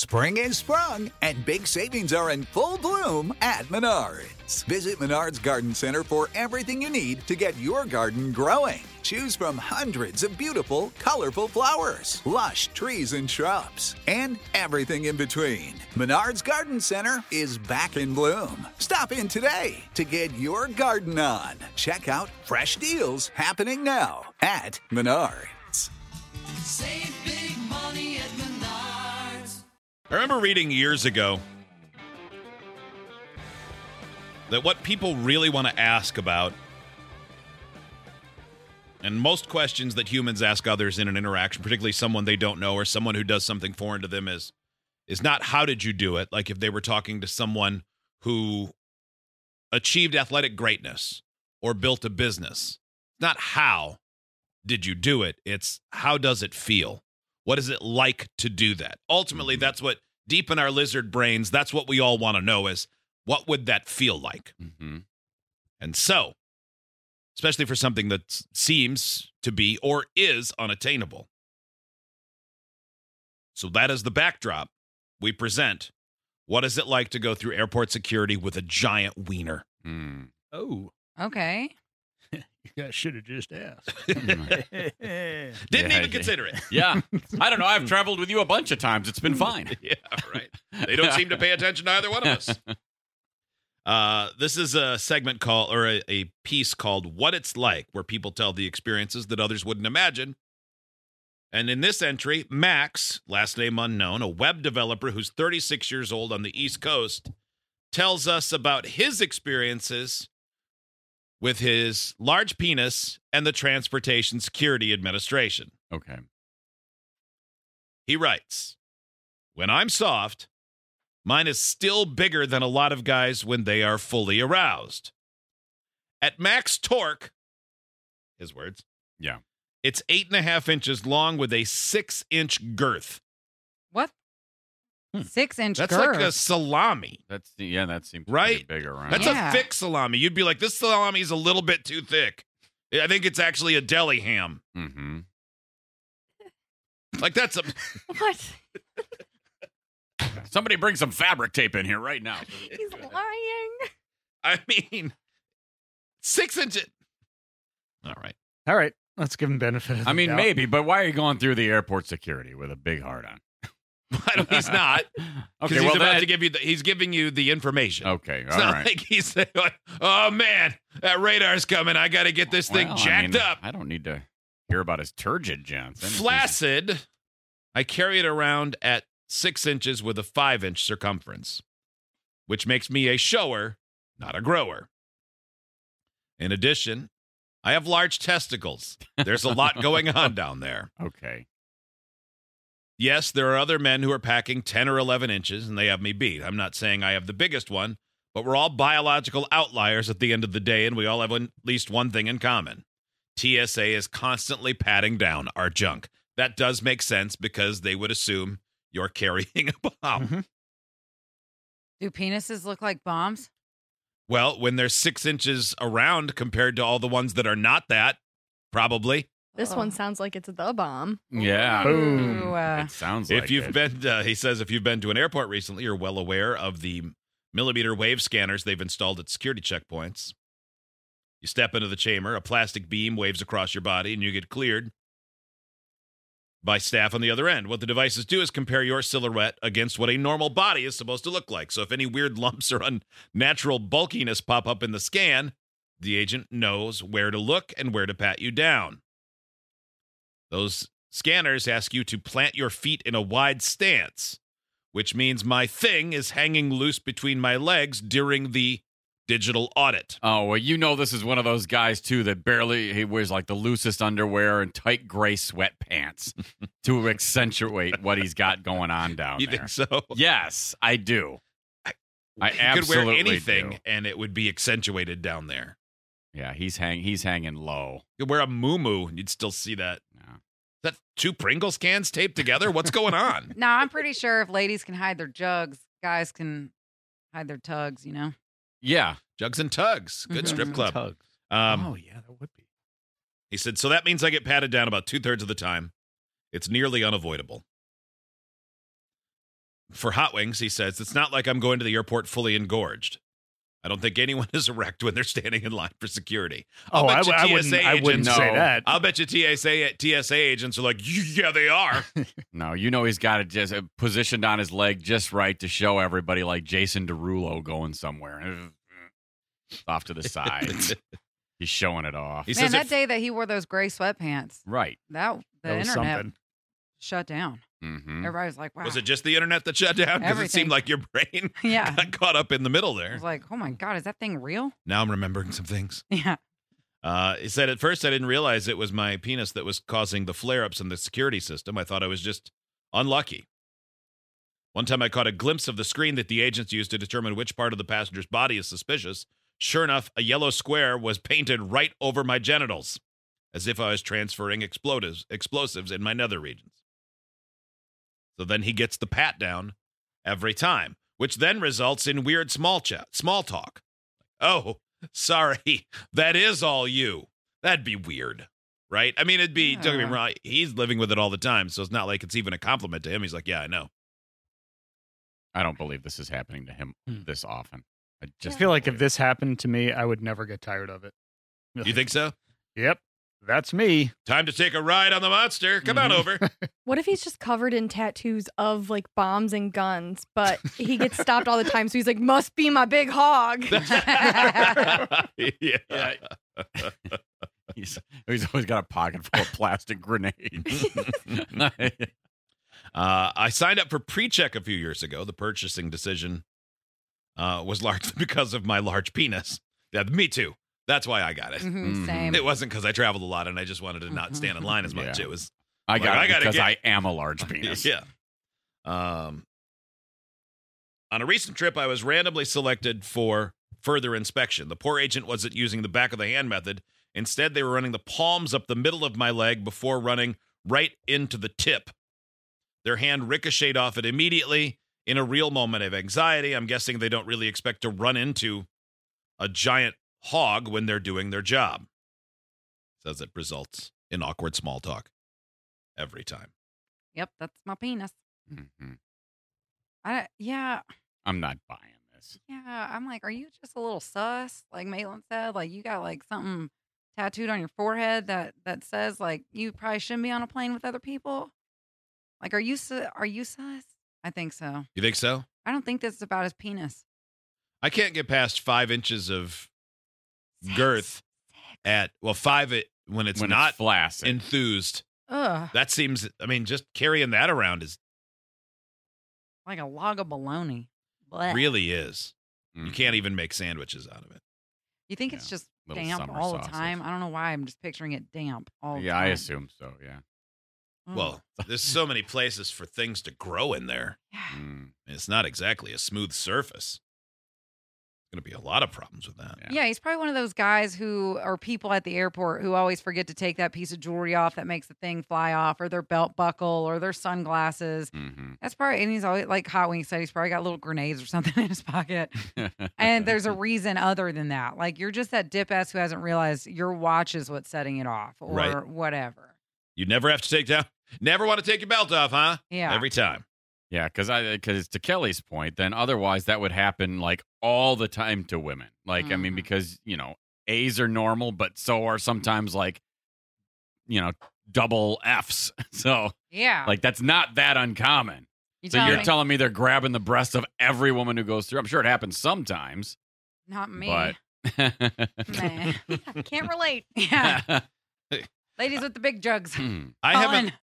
Spring is sprung, and big savings are in full bloom at Menards. Visit Menards Garden Center for everything you need to get your garden growing. Choose from hundreds of beautiful, colorful flowers, lush trees and shrubs, and everything in between. Menards Garden Center is back in bloom. Stop in today to get your garden on. Check out fresh deals happening now at Menards. Save big money at Menards. I remember reading years ago that what people really want to ask about, and most questions that humans ask others in an interaction, particularly someone they don't know or someone who does something foreign to them, is not how did you do it? Like if they were talking to someone who achieved athletic greatness or built a business. Not how did you do it? It's how does it feel? What is it like to do that? Ultimately, that's what, deep in our lizard brains, that's what we all want to know is, what would that feel like? Mm-hmm. And so, especially for something that seems to be or is unattainable. So that is the backdrop. We present, what is it like to go through airport security with a giant wiener? Mm. Oh, Okay. you guys should have just asked. Didn't even consider it. Yeah. I don't know. I've traveled with you a bunch of times. It's been fine. Yeah, right. They don't seem to pay attention to either one of us. This is a segment called, or a piece called What It's Like, where people tell the experiences that others wouldn't imagine. And in this entry, Max, last name unknown, a web developer who's 36 years old on the East Coast, tells us about his experiences with his large penis and the Transportation Security Administration. Okay. He writes, when I'm soft, mine is still bigger than a lot of guys when they are fully aroused. At max torque, his words, Yeah. it's 8.5 inches long with a 6-inch girth. What? 6-inch That's girth. like a salami. That seems Right? pretty big around. That's Yeah. a thick salami. You'd be like, this salami is a little bit too thick. I think it's actually a deli ham. Mm-hmm. Like that's a... What? Somebody bring some fabric tape in here right now. He's lying. I mean, 6 inches. All right. All right, let's give him benefit of the I mean, doubt. maybe, but why are you going through the airport security with a big heart on? I don't, he's not. Okay, He's well, about to give you he's giving you the information. Okay, It's all not right. like he's saying, like, oh, man, that radar's coming. I got to get this thing Well, jacked up. I don't need to hear about his turgid, Johnson. Flaccid, I carry it around at 6 inches with a 5-inch circumference, which makes me a shower, not a grower. In addition, I have large testicles. There's a lot going on down there. Okay. Yes, there are other men who are packing 10 or 11 inches, and they have me beat. I'm not saying I have the biggest one, but we're all biological outliers at the end of the day, and we all have at least one thing in common. TSA is constantly patting down our junk. That does make sense because they would assume you're carrying a bomb. Mhm. Do penises look like bombs? Well, when they're 6 inches around compared to all the ones that are not that, probably. This Oh. one sounds like it's the bomb. Yeah. Boom. Ooh, It sounds like If you've it. been, he says, if you've been to an airport recently, you're well aware of the millimeter wave scanners they've installed at security checkpoints. You step into the chamber, a plastic beam waves across your body, and you get cleared by staff on the other end. What the devices do is compare your silhouette against what a normal body is supposed to look like. So if any weird lumps or unnatural bulkiness pop up in the scan, the agent knows where to look and where to pat you down. Those scanners ask you to plant your feet in a wide stance, which means my thing is hanging loose between my legs during the digital audit. Oh, well, you know this is one of those guys, too, that he wears like the loosest underwear and tight gray sweatpants to accentuate what he's got going on down You there. think so? Yes, I do. I You could absolutely wear anything do. and it would be accentuated down there. Yeah, he's hanging low. You could wear a muumuu and you'd still see that. Yeah. Is that 2 Pringles cans taped together? What's going on? No, I'm pretty sure if ladies can hide their jugs, guys can hide their tugs, you know? Yeah. Jugs and Tugs. Good Mhm. strip club. Tugs. Um, Oh, yeah, that would be. He said, so that means I get patted down about 2/3 of the time. It's nearly unavoidable. For hot wings, he says, it's not like I'm going to the airport fully engorged. I don't think anyone is erect when they're standing in line for security. Oh, bet you I wouldn't agents- say that. I'll bet you TSA agents are like, yeah, they are. No, he's got it just positioned on his leg just right to show everybody like Jason Derulo going somewhere. Off to the side. He's showing it off. He Man, says that it- day that he wore those gray sweatpants, Right. the That was internet something. shut down. Mm-hmm. Everybody was like, wow. Was it just the internet that shut down? Because it Everything. seemed like your brain Yeah. got caught up in the middle I there. was like, oh my God, is that thing real? Now I'm remembering some things. Yeah. He said, at first I didn't realize it was my penis that was causing the flare-ups in the security system. I thought I was just unlucky. One time I caught a glimpse of the screen that the agents used to determine which part of the passenger's body is suspicious. Sure enough, a yellow square was painted right over my genitals, as if I was transferring explosives in my nether regions. So then he gets the pat down every time, which then results in weird small talk. Oh, sorry, that is all you. That'd be weird, right? I mean, it'd be, don't get me Yeah. wrong, he's living with it all the time, so it's not like it's even a compliment to him. He's like, yeah, I know. I don't believe this is happening to him this often. I I just feel like don't if this happened to me, I would never get tired of it. You think so? Yep, that's me. Time to take a ride on the monster. Come on over. What if he's just covered in tattoos of like bombs and guns, but he gets stopped all the time, so he's like, must be my big hog. Yeah. He's always got a pocket full of plastic grenades. I signed up for pre-check a few years ago. The purchasing decision was largely because of my large penis. Yeah, me too. That's why I got it. Mhm, Same. It wasn't because I traveled a lot and I just wanted to not stand in line as much. Yeah. It was I got I it gotta because get- I am a large penis. yeah. On a recent trip, I was randomly selected for further inspection. The poor agent wasn't using the back of the hand method. Instead, they were running the palms up the middle of my leg before running right into the tip. Their hand ricocheted off it immediately. In a real moment of anxiety, I'm guessing they don't really expect to run into a giant hog when they're doing their job. Says it results in awkward small talk every time. Yep, that's my penis. Mhm. Yeah, I'm not buying this. yeah. I'm like, are you just a little sus? Like Maitland said, like you got like something tattooed on your forehead that says like you probably shouldn't be on a plane with other people. Like, are you sus? I think so. You think so? I don't think this is about his penis. I can't get past 5 inches of girth at, well, 5 when it's When not it's flaccid. enthused. Ugh, That seems, I mean, just carrying that around is like a log of bologna. Blech. really is. You Mhm. can't even make sandwiches out of it. You think it's Yeah, just little damp summer all the sausage. time? I don't know why. I'm just picturing it damp all the Yeah, time. I assume so. Yeah. Ugh. Well, there's so many places for things to grow in there. Yeah. Mm. It's not exactly a smooth surface. There's going to be a lot of problems with that. Yeah. Yeah, he's probably one of those guys who are people at the airport who always forget to take that piece of jewelry off that makes the thing fly off, or their belt buckle, or their sunglasses. Mhm. That's probably, and he's always like Hot Wings said, he's probably got little grenades or something in his pocket. And there's a reason other than that. Like you're just that dip ass who hasn't realized your watch is what's setting it off, or Right. whatever. You never have to take down, never want to take your belt off, huh? Yeah. Every time. Yeah, because to Kelly's point, then otherwise that would happen like all the time to women. Like, I mean, Mhm. because, A's are normal, but so are sometimes like, double F's. So, Yeah. like, that's not that uncommon. you So tell you're me. telling me they're grabbing the breast of every woman who goes through. I'm sure it happens sometimes, Not me. but. Man. Can't relate. Yeah. Ladies with the big jugs. I haven't Colin.